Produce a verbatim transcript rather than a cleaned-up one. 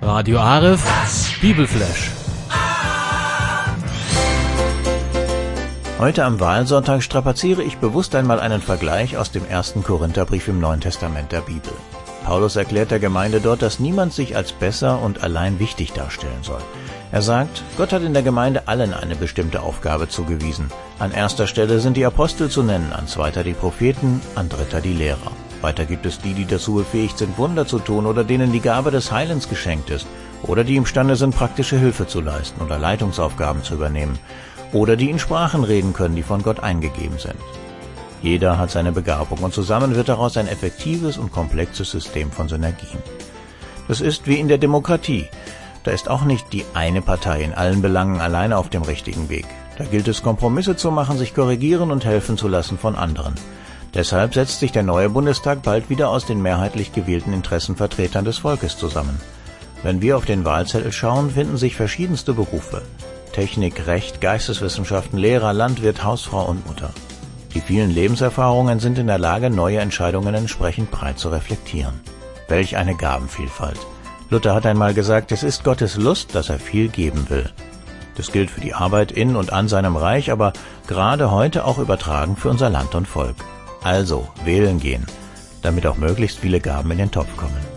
Radio Aref, Bibelflash. Heute am Wahlsonntag strapaziere ich bewusst einmal einen Vergleich aus dem ersten Korintherbrief im Neuen Testament der Bibel. Paulus erklärt der Gemeinde dort, dass niemand sich als besser und allein wichtig darstellen soll. Er sagt, Gott hat in der Gemeinde allen eine bestimmte Aufgabe zugewiesen. An erster Stelle sind die Apostel zu nennen, an zweiter die Propheten, an dritter die Lehrer. Weiter gibt es die, die dazu befähigt sind, Wunder zu tun oder denen die Gabe des Heilens geschenkt ist, oder die imstande sind, praktische Hilfe zu leisten oder Leitungsaufgaben zu übernehmen, oder die in Sprachen reden können, die von Gott eingegeben sind. Jeder hat seine Begabung und zusammen wird daraus ein effektives und komplexes System von Synergien. Das ist wie in der Demokratie. Da ist auch nicht die eine Partei in allen Belangen alleine auf dem richtigen Weg. Da gilt es, Kompromisse zu machen, sich korrigieren und helfen zu lassen von anderen. Deshalb setzt sich der neue Bundestag bald wieder aus den mehrheitlich gewählten Interessenvertretern des Volkes zusammen. Wenn wir auf den Wahlzettel schauen, finden sich verschiedenste Berufe. Technik, Recht, Geisteswissenschaften, Lehrer, Landwirt, Hausfrau und Mutter. Die vielen Lebenserfahrungen sind in der Lage, neue Entscheidungen entsprechend breit zu reflektieren. Welch eine Gabenvielfalt! Luther hat einmal gesagt, es ist Gottes Lust, dass er viel geben will. Das gilt für die Arbeit in und an seinem Reich, aber gerade heute auch übertragen für unser Land und Volk. Also wählen gehen, damit auch möglichst viele Gaben in den Topf kommen.